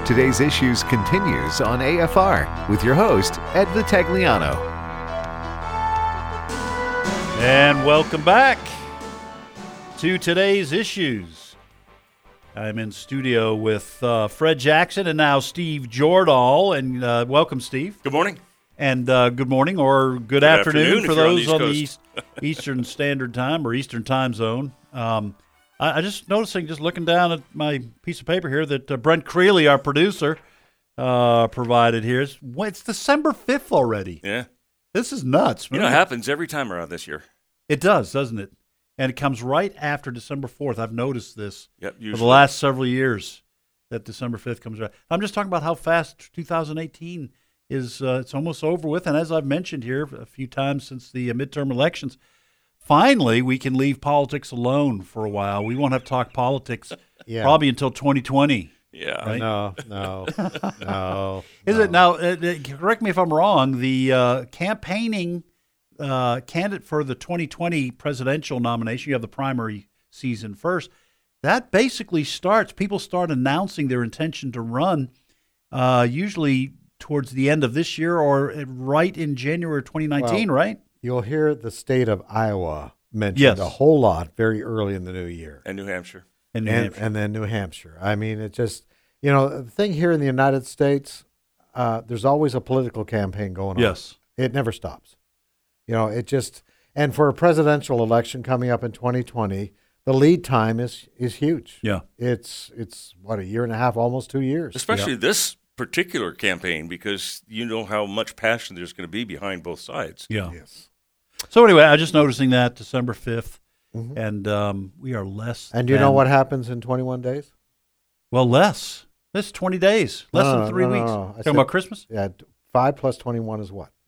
Today's Issues continues on AFR with your host, Ed Vitagliano. And welcome back to Today's Issues. I'm in studio with Fred Jackson and now Steve Jordahl. And welcome, Steve. Good morning. And good morning or good afternoon for those on the Eastern Standard Time or Eastern Time Zone. I just noticing, just looking down at my piece of paper here, that Brent Creeley, our producer, provided here. It's December 5th already. Yeah. This is nuts. You know, it happens every time around this year. It does, doesn't it? And it comes right after December 4th. I've noticed this for the last several years, that December 5th comes right. I'm just talking about how fast 2018 is. It's almost over with. And as I've mentioned here a few times since the midterm elections, finally we can leave politics alone for a while. We won't have to talk politics probably until 2020. Yeah. Right? No. Is it now? Correct me if I'm wrong. The campaigning candidate for the 2020 presidential nomination, you have the primary season first. That basically starts. People start announcing their intention to run, usually towards the end of this year or right in January 2019. Right? You'll hear the state of Iowa mentioned a whole lot very early in the new year, and New Hampshire. And then New Hampshire. I mean, it just, the thing here in the United States, there's always a political campaign going on. Yes. It never stops. It just, and for a presidential election coming up in 2020, the lead time is huge. Yeah. It's what, a year and a half, almost 2 years. Especially this particular campaign, because you know how much passion there's going to be behind both sides. Yeah. Yes. So anyway, I'm just noticing that December 5th, and we are less. And do you know what happens in 21 days? Well, less. That's 20 days. Less than 3 weeks. Talking about Christmas? Yeah. 5 plus 21 is what?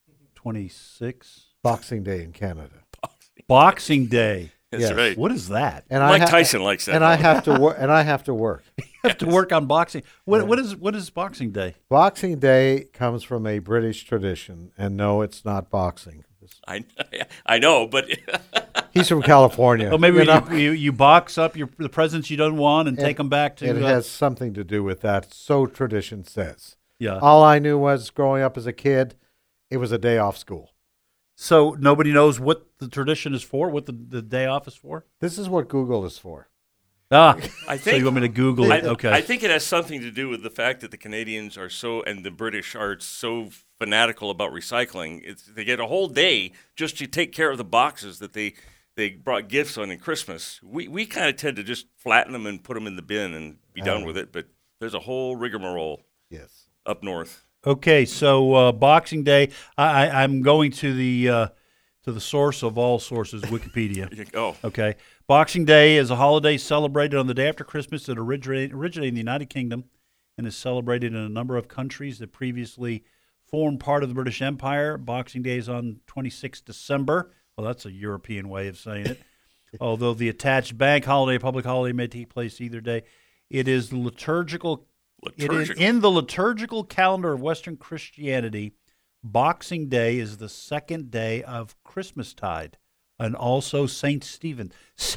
26. Boxing Day in Canada. Boxing Day. That's right. What is that? And Mike Tyson likes that. And I have to work. And I have to work. You have to work on boxing. What is Boxing Day? Boxing Day comes from a British tradition, and no, it's not boxing. I know, but he's from California. Well, maybe you box up the presents you don't want and take them back to. It has something to do with that. So tradition says. Yeah. All I knew was growing up as a kid, it was a day off school. So nobody knows what the tradition is for, what the day off is for? This is what Google is for. So you want me to Google it? Okay. I think it has something to do with the fact that the Canadians are and the British are so fanatical about recycling. They get a whole day just to take care of the boxes that they brought gifts on in Christmas. We kind of tend to just flatten them and put them in the bin and be done with it, but there's a whole rigmarole up north. Okay, so Boxing Day, I'm going to the source of all sources, Wikipedia. Oh. Okay. Boxing Day is a holiday celebrated on the day after Christmas that originated in the United Kingdom and is celebrated in a number of countries that previously formed part of the British Empire. Boxing Day is on 26 December. Well, that's a European way of saying it. Although the attached bank holiday, public holiday may take place either day. It is the liturgical. It is in the liturgical calendar of Western Christianity. Boxing Day is the second day of Christmastide, and also St. Stephen's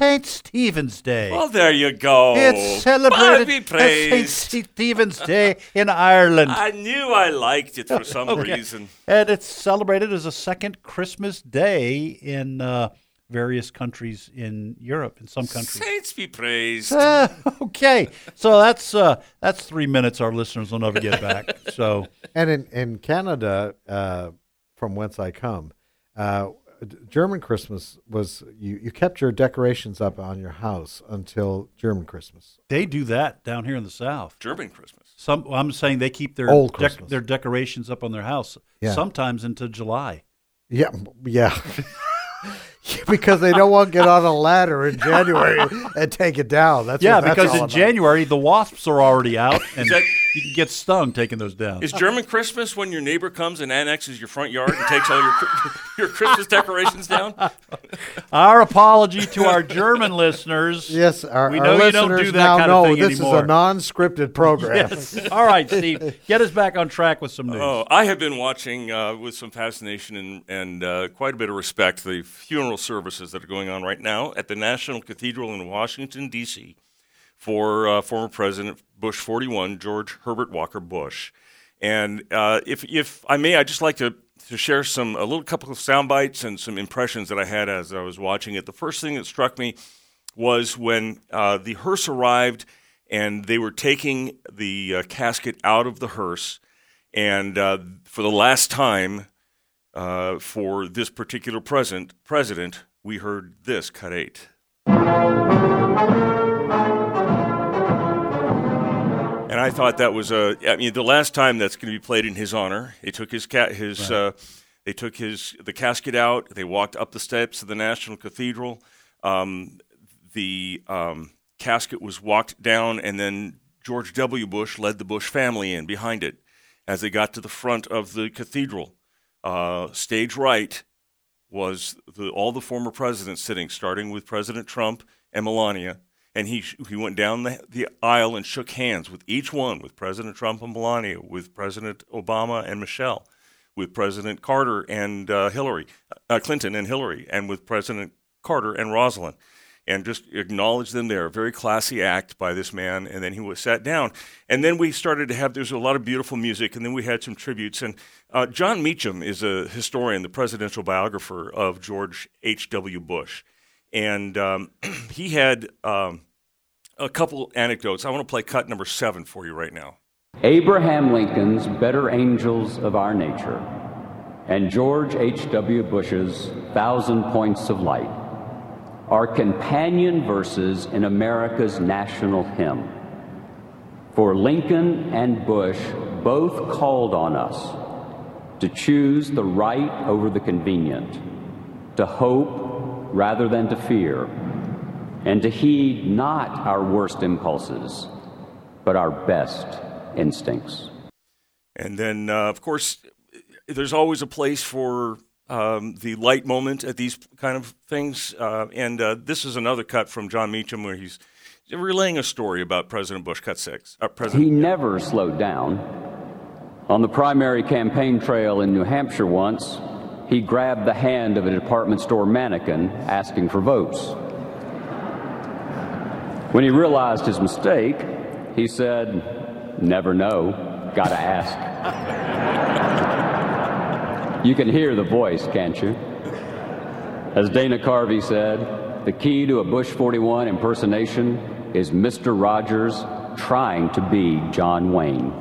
Day. Well, there you go. It's celebrated as St. Stephen's Day in Ireland. I knew I liked it for some reason. And it's celebrated as a second Christmas day in various countries in Europe, in some countries. Saints be praised. Okay, so that's 3 minutes our listeners will never get back. So, and in Canada, from whence I come, German Christmas was you kept your decorations up on your house until German Christmas. They do that down here in the South. German Christmas. I'm saying they keep their their decorations up on their house sometimes into July. Yeah. Because they don't want to get on a ladder in January and take it down. Because in January the wasps are already out, and you can get stung taking those down. Is German Christmas when your neighbor comes and annexes your front yard and takes all your Christmas decorations down? Our apology to our German listeners. Yes, we know you don't do that kind of thing this anymore. Is a non-scripted program. Yes. All right, Steve, get us back on track with some news. Oh, I have been watching with some fascination and quite a bit of respect the funeral services that are going on right now at the National Cathedral in Washington, D.C. for former President Bush 41, George Herbert Walker Bush. And if I may, I'd just like to share a couple of sound bites and some impressions that I had as I was watching it. The first thing that struck me was when the hearse arrived and they were taking the casket out of the hearse, and for the last time for this particular president, we heard this, cut 8. And I thought that was the last time that's going to be played in his honor. They took the casket out. They walked up the steps of the National Cathedral. The casket was walked down, and then George W. Bush led the Bush family in behind it as they got to the front of the cathedral. Stage right was all the former presidents sitting, starting with President Trump and Melania. And he went down the aisle and shook hands with each one, with President Trump and Melania, with President Obama and Michelle, with President Carter and Clinton and Hillary, and with President Carter and Rosalind, and just acknowledged them there. A very classy act by this man, and then he sat down. And then we started to there's a lot of beautiful music, and then we had some tributes. And John Meacham is a historian, the presidential biographer of George H.W. Bush. And he had a couple anecdotes. I want to play cut number 7 for you right now. Abraham Lincoln's Better Angels of Our Nature and George H.W. Bush's 1,000 Points of Light are companion verses in America's national hymn. For Lincoln and Bush both called on us to choose the right over the convenient, to hope rather than to fear, and to heed not our worst impulses, but our best instincts. And then, of course, there's always a place for the light moment at these kind of things. And this is another cut from John Meacham where he's relaying a story about President Bush, cut 6. He never slowed down. On the primary campaign trail in New Hampshire once, he grabbed the hand of a department store mannequin asking for votes. When he realized his mistake, he said, "Never know, gotta ask." You can hear the voice, can't you? As Dana Carvey said, the key to a Bush 41 impersonation is Mr. Rogers trying to be John Wayne.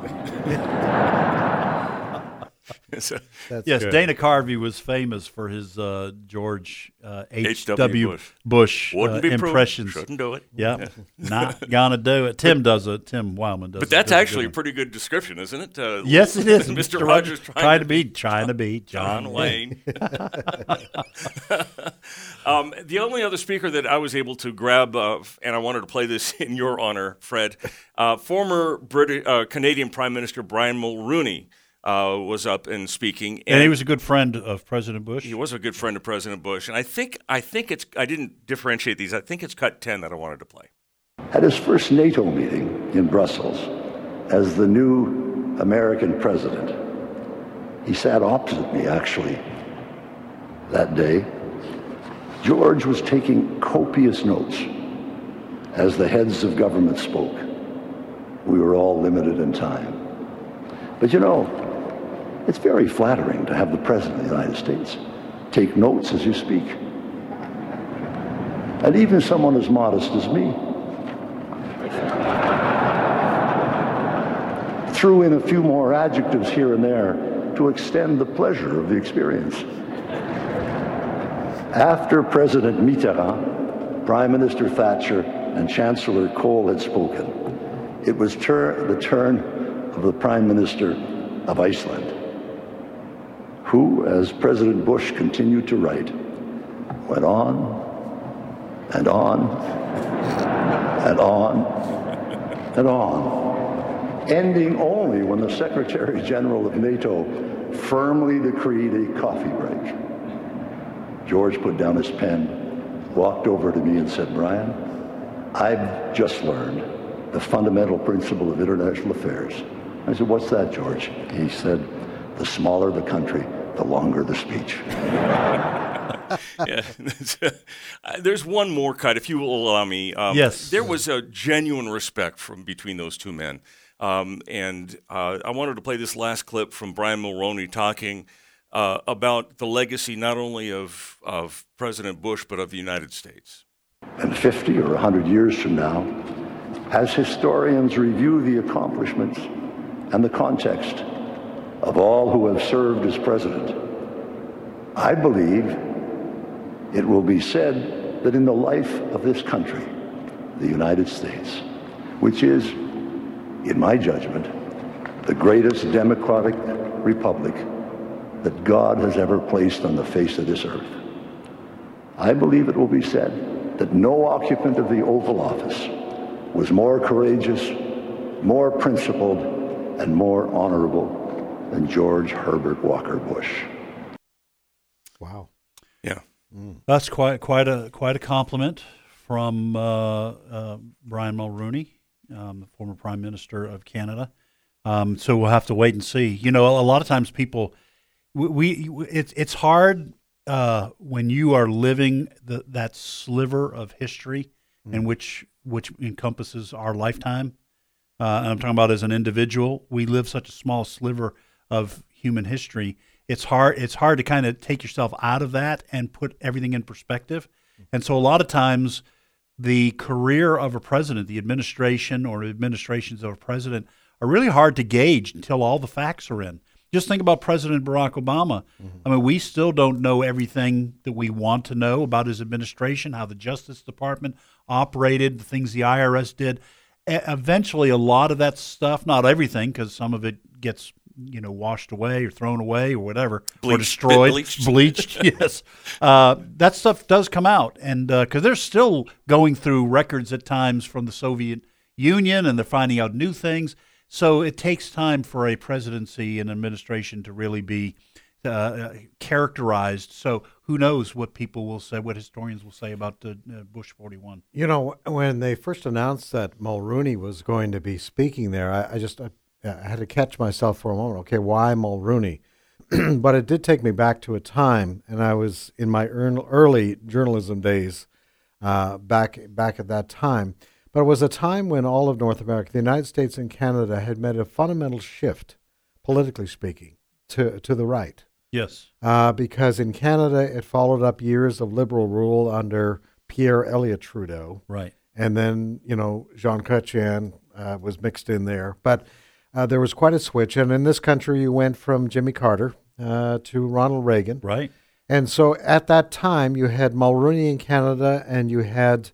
Yes, good. Dana Carvey was famous for his George H.W. Bush impressions. Shouldn't do it. Yeah, not gonna do it. Tim Wildman does. But that's actually a pretty good description, isn't it? Yes, it is. Mr. Rogers trying to be John Wayne. The only other speaker that I was able to grab, and I wanted to play this in your honor, Fred, former Canadian Prime Minister Brian Mulroney. Was up and speaking, and he was a good friend of President Bush. He was a good friend of President Bush, and I think it's. I didn't differentiate these. I think it's cut 10 that I wanted to play. At his first NATO meeting in Brussels, as the new American president, he sat opposite me. Actually, that day, George was taking copious notes as the heads of government spoke. We were all limited in time, but you know. It's very flattering to have the President of the United States take notes as you speak. And even someone as modest as me threw in a few more adjectives here and there to extend the pleasure of the experience. After President Mitterrand, Prime Minister Thatcher, and Chancellor Kohl had spoken, it was the turn of the Prime Minister of Iceland, who, as President Bush continued to write, went on and on and on and on, ending only when the Secretary General of NATO firmly decreed a coffee break. George put down his pen, walked over to me and said, "Brian, I've just learned the fundamental principle of international affairs." I said, "What's that, George?" He said, "The smaller the country, the longer the speech. Yeah. There's one more cut, if you will allow me. Yes. There was a genuine respect between those two men. I wanted to play this last clip from Brian Mulroney talking about the legacy not only of President Bush, but of the United States. And 50 or 100 years from now, as historians review the accomplishments and the context of all who have served as president, I believe it will be said that in the life of this country, the United States, which is, in my judgment, the greatest democratic republic that God has ever placed on the face of this earth, I believe it will be said that no occupant of the Oval Office was more courageous, more principled, and more honorable than George Herbert Walker Bush. Wow. Yeah. That's quite a compliment from Brian Mulroney, the former Prime Minister of Canada. So we'll have to wait and see. You know, a lot of times people, it's hard when you are living that sliver of history in which encompasses our lifetime. And I'm talking about as an individual, we live such a small sliver of human history. It's hard to kind of take yourself out of that and put everything in perspective. And so a lot of times the career of a president, the administration or administrations of a president are really hard to gauge until all the facts are in. Just think about President Barack Obama. I mean, we still don't know everything that we want to know about his administration, how the Justice Department operated, the things the IRS did. Eventually, a lot of that stuff, not everything, because some of it gets washed away or thrown away or whatever, or destroyed, bleached. Yes, that stuff does come out, and because they're still going through records at times from the Soviet Union, and they're finding out new things. So it takes time for a presidency and administration to really be characterized. So who knows what people will say, what historians will say about Bush 41. You know, when they first announced that Mulroney was going to be speaking there, I had to catch myself for a moment. Okay, why Mulroney? But it did take me back to a time, and I was in my early journalism days back at that time. But it was a time when all of North America, the United States and Canada, had made a fundamental shift, politically speaking, to the right. Yes. Because in Canada, it followed up years of liberal rule under Pierre Elliott Trudeau. Right. And then, Jean Chrétien was mixed in there. But there was quite a switch. And in this country, you went from Jimmy Carter to Ronald Reagan. Right. And so at that time, you had Mulroney in Canada and you had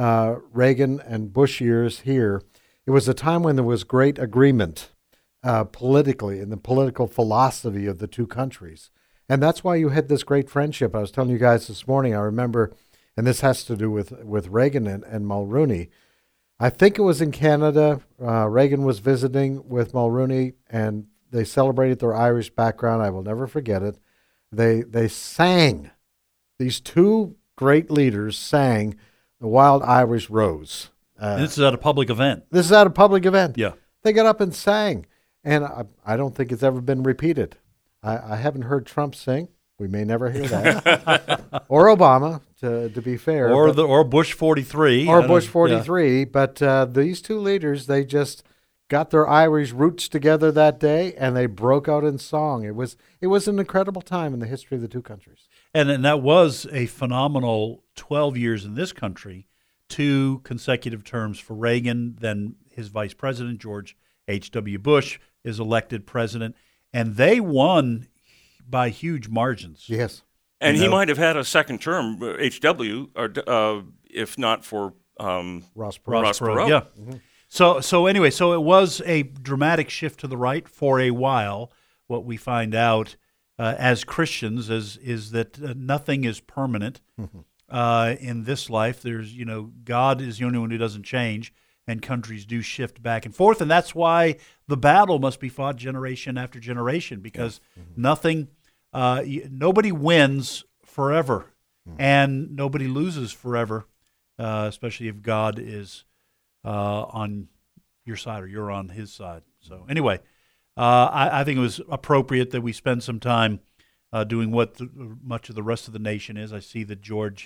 Reagan and Bush years here. It was a time when there was great agreement politically in the political philosophy of the two countries. And that's why you had this great friendship. I was telling you guys this morning, I remember, and this has to do with Reagan and Mulroney. I think it was in Canada. Reagan was visiting with Mulroney, and they celebrated their Irish background. I will never forget it. They sang. These two great leaders sang The Wild Irish Rose. And this is at a public event. This is at a public event. Yeah. They got up and sang. And I don't think it's ever been repeated. I haven't heard Trump sing. We may never hear that. Or Obama, to be fair. Or Bush 43. Or Bush 43. Yeah. But these two leaders, they just got their Irish roots together that day, and they broke out in song. It was an incredible time in the history of the two countries. And that was a phenomenal 12 years in this country, 2 consecutive terms for Reagan, then his vice president, George H.W. Bush, is elected president, and they won by huge margins. Yes. And he might have had a second term, H.W., or if not for Ross Perot. Yeah. Mm-hmm. So anyway, so it was a dramatic shift to the right for a while. What we find out as Christians is that nothing is permanent in this life. There's, God is the only one who doesn't change, and countries do shift back and forth, and that's why the battle must be fought generation after generation, because nobody wins forever, and nobody loses forever, especially if God is on your side or you're on his side. So anyway, I think it was appropriate that we spend some time doing what much of the rest of the nation is. I see that George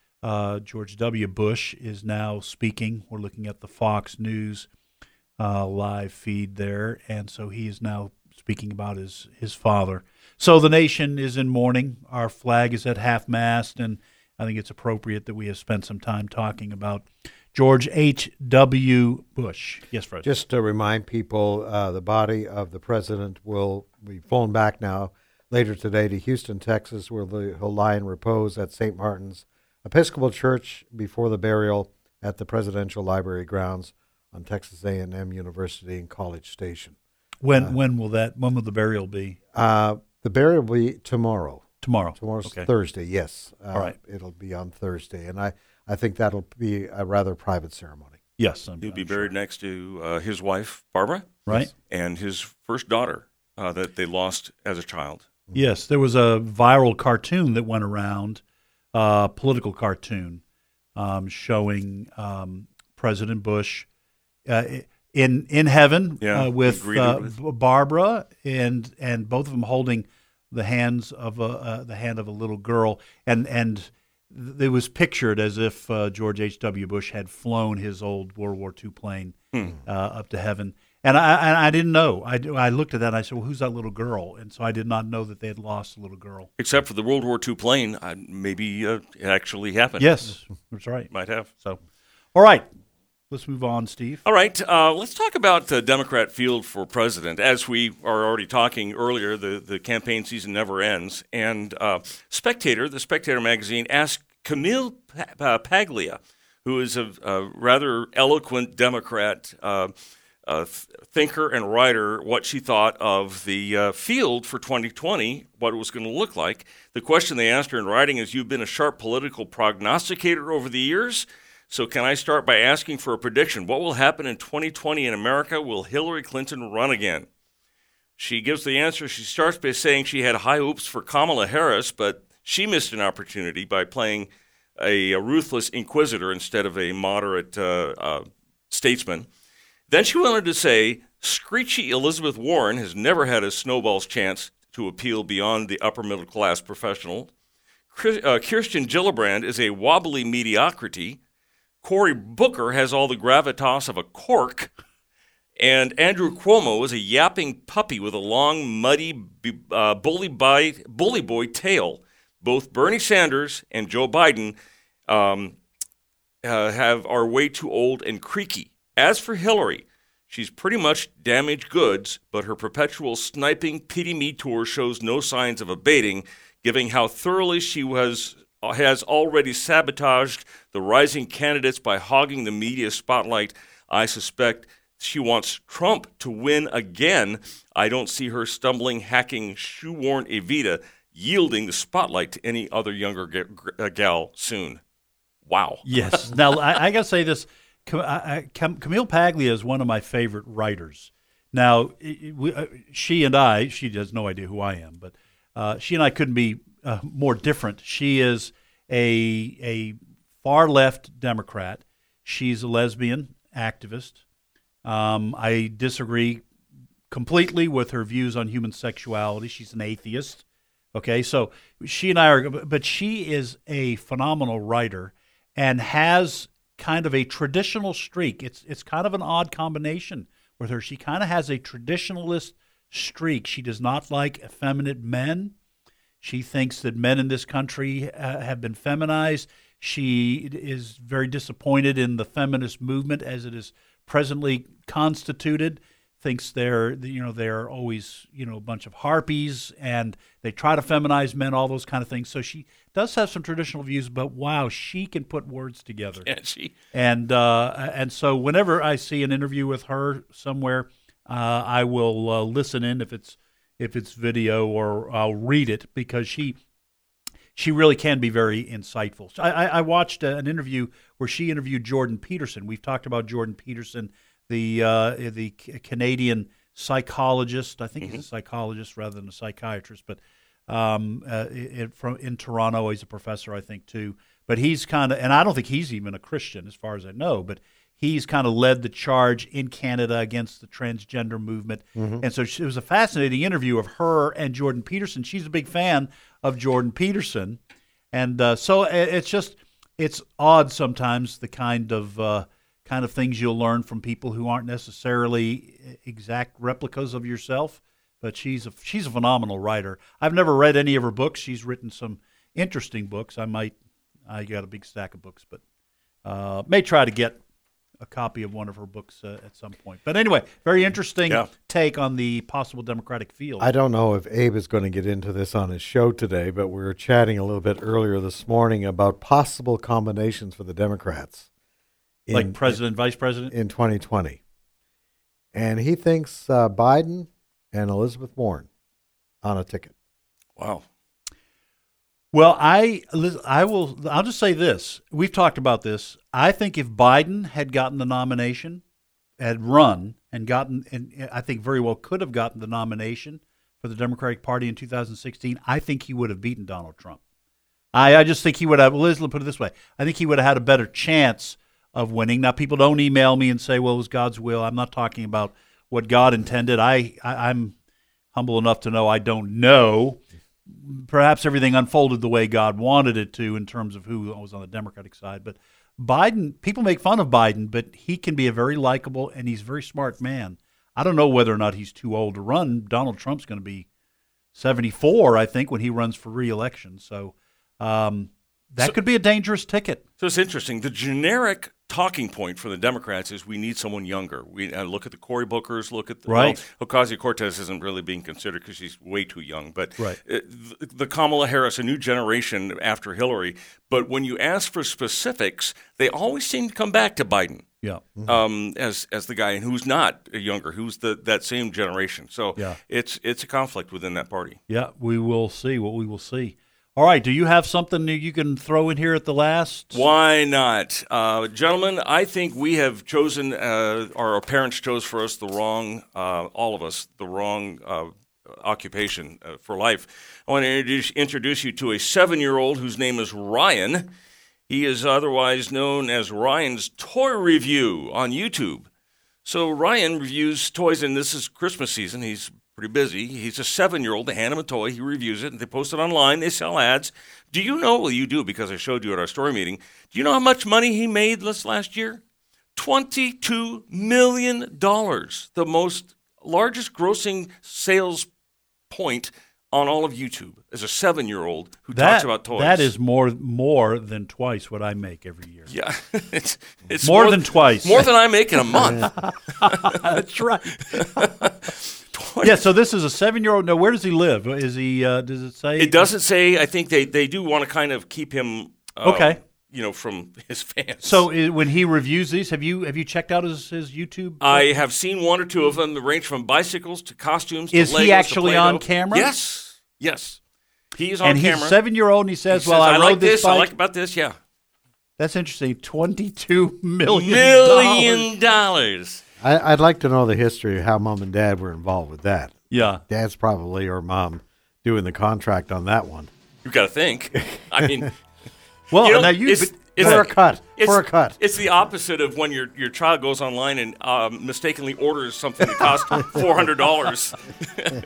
W. Bush is now speaking. We're looking at the Fox News live feed there, and so he is now speaking about his father. So the nation is in mourning. Our flag is at half-mast, and I think it's appropriate that we have spent some time talking about George H.W. Bush. Yes, Fred. Just to remind people, the body of the president will be flown back now later today to Houston, Texas, where he'll lie in repose at St. Martin's Episcopal Church before the burial at the Presidential Library grounds on Texas A&M University and College Station. When will the burial be? The burial will be tomorrow. Tomorrow's Okay. Thursday, yes. All right. It'll be on Thursday, and I think that'll be a rather private ceremony. Yes. He'll be buried next to his wife, Barbara, right? And his first daughter that they lost as a child. Yes, there was a viral cartoon that went around, political cartoon, showing President Bush in heaven with Barbara, and both of them holding the hand of a little girl, and it was pictured as if George H.W. Bush had flown his old World War II plane up to heaven. And I didn't know. I looked at that and I said, well, who's that little girl? And so I did not know that they had lost a little girl. Except for the World War II plane, maybe it actually happened. Yes, that's right. Might have. So, all right. Let's move on, Steve. All right. Let's talk about the Democrat field for president. As we are already talking earlier, the campaign season never ends. And the Spectator magazine, asked Camille Paglia, who is a rather eloquent Democrat thinker and writer, what she thought of the field for 2020, what it was going to look like. The question they asked her in writing is, you've been a sharp political prognosticator over the years, so can I start by asking for a prediction? What will happen in 2020 in America? Will Hillary Clinton run again? She gives the answer. She starts by saying she had high hopes for Kamala Harris, but she missed an opportunity by playing a ruthless inquisitor instead of a moderate statesman. Then she went on to say, screechy Elizabeth Warren has never had a snowball's chance to appeal beyond the upper middle class professional. Kirsten Gillibrand is a wobbly mediocrity. Cory Booker has all the gravitas of a cork. And Andrew Cuomo is a yapping puppy with a long, muddy, bully boy tail. Both Bernie Sanders and Joe Biden are way too old and creaky. As for Hillary, she's pretty much damaged goods, but her perpetual sniping pity me tour shows no signs of abating, given how thoroughly she has already sabotaged the rising candidates by hogging the media spotlight. I suspect she wants Trump to win again. I don't see her stumbling, hacking, shoe-worn Evita, yielding the spotlight to any other younger gal soon. Wow. Yes. Now, I got to say this. Camille Paglia is one of my favorite writers. Now, she has no idea who I am, but she and I couldn't be more different. She is a far-left Democrat. She's a lesbian activist. I disagree completely with her views on human sexuality. She's an atheist. Okay, so she and I are, but she is a phenomenal writer and has kind of a traditional streak. It's kind of an odd combination with her. She kind of has a traditionalist streak. She does not like effeminate men. She thinks that men in this country have been feminized. She is very disappointed in the feminist movement as it is presently constituted. Thinks they're always a bunch of harpies and they try to feminize men, all those kind of things. So she does have some traditional views, but wow, she can put words together. And so whenever I see an interview with her somewhere, I will listen in if it's video, or I'll read it, because she really can be very insightful. So I watched an interview where she interviewed Jordan Peterson. We've talked about Jordan Peterson, the Canadian psychologist. I think he's a psychologist rather than a psychiatrist, but in Toronto, he's a professor, I think, too. But he's kind of, and I don't think he's even a Christian as far as I know, but he's kind of led the charge in Canada against the transgender movement. And so it was a fascinating interview of her and Jordan Peterson. She's a big fan of Jordan Peterson. And so it's odd sometimes the kind of things you'll learn from people who aren't necessarily exact replicas of yourself. But she's a phenomenal writer. I've never read any of her books. She's written some interesting books. I got a big stack of books, but may try to get a copy of one of her books at some point. But anyway, very interesting take on the possible Democratic field. I don't know if Abe is going to get into this on his show today, but we were chatting a little bit earlier this morning about possible combinations for the Democrats. Like president, vice president? In 2020. And he thinks Biden and Elizabeth Warren on a ticket. Wow. Well, I'll just say this. We've talked about this. I think if Biden had gotten the nomination, had run and I think very well could have gotten the nomination for the Democratic Party in 2016, I think he would have beaten Donald Trump. I just think he would have, let's put it this way, I think he would have had a better chance of winning. Now, people don't email me and say, well, it was God's will. I'm not talking about what God intended. I'm humble enough to know I don't know. Perhaps everything unfolded the way God wanted it to in terms of who was on the Democratic side. But Biden, people make fun of Biden, but he can be a very likable and he's a very smart man. I don't know whether or not he's too old to run. Donald Trump's going to be 74, I think, when he runs for re-election. So that could be a dangerous ticket. So it's interesting. The generic talking point for the Democrats is we need someone younger. We look at the Cory Bookers, look at Ocasio-Cortez isn't really being considered because she's way too young. But the Kamala Harris, a new generation after Hillary. But when you ask for specifics, they always seem to come back to Biden. Yeah. As the guy who's not younger, who's that same generation. So it's a conflict within that party. Yeah, we will see what we will see. All right, do you have something you can throw in here at the last? Why not? Gentlemen, I think we have chosen, our parents chose for us the wrong, all of us, the wrong occupation for life. I want to introduce you to a 7-year-old whose name is Ryan. He is otherwise known as Ryan's Toy Review on YouTube. So Ryan reviews toys, and this is Christmas season. He's pretty busy. He's a 7-year-old. They hand him a toy. He reviews it, and they post it online. They sell ads. Do you know? Well, you do because I showed you at our story meeting. Do you know how much money he made this last year? $22 million. The largest grossing sales point on all of YouTube as a 7-year-old who talks about toys. That is more than twice what I make every year. Yeah. it's more than twice. More than I make in a month. That's right. Yeah, so this is a 7-year-old. Now, where does he live? Is he? Does it say? It doesn't say. I think they do want to kind of keep him. Okay. From his fans. So when he reviews these, have you checked out his YouTube? I have seen one or two of them. They range from bicycles to costumes. Is to Legos, he actually to on camera? Yes. He's on camera. And he's a 7-year-old, and he says, "Well, I rode this bike. I like about this. Yeah." That's interesting. $22 million. I'd like to know the history of how Mom and Dad were involved with that. Yeah. Dad's probably, or Mom, doing the contract on that one. You've got to think. I mean, well, for a cut. It's the opposite of when your child goes online and mistakenly orders something that costs $400.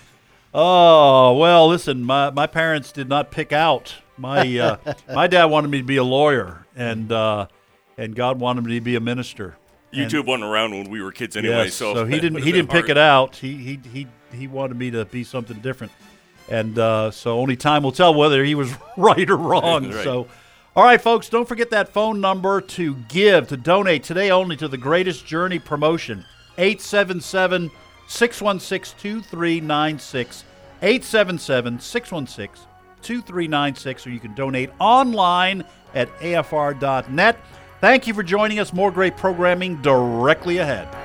Oh, well, listen, my parents did not pick out. My dad wanted me to be a lawyer, and God wanted me to be a minister. YouTube wasn't around when we were kids anyway, yes, so he didn't pick it out. He wanted me to be something different, and so only time will tell whether he was right or wrong. Right. So, all right, folks, don't forget that phone number to donate today only to the Greatest Journey promotion, 877-616-2396, 877-616-2396, or you can donate online at afr.net. Thank you for joining us. More great programming directly ahead.